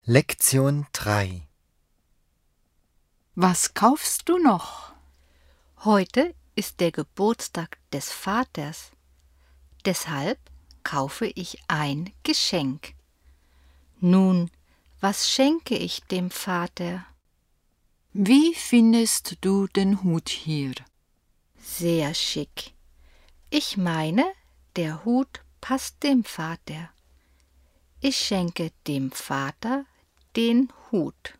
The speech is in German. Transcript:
Lektion 3. Was kaufst du noch? Heute ist der Geburtstag des Vaters. Deshalb kaufe ich ein Geschenk. Nun, was schenke ich dem Vater? Wie findest du den Hut hier? Sehr schick. Ich meine, der Hut passt dem Vater. Ich schenke dem Vater den Hut.